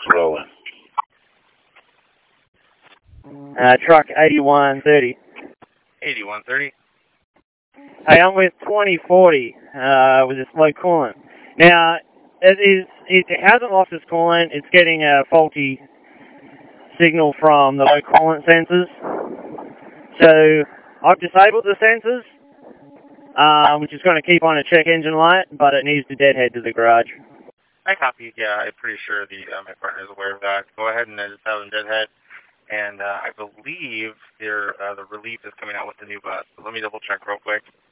rolling. Truck 8130. 8130. Hey, I'm with 2040 with this low coolant. Now, it hasn't lost its coolant. It's getting a faulty signal from the low coolant sensors. So I've disabled the sensors, which is going to keep on a check engine light, but it needs to deadhead to the garage. I copy. Yeah, I'm pretty sure my partner is aware of that. Go ahead and just have them deadhead. And I believe the relief is coming out with the new bus. So let me double check real quick.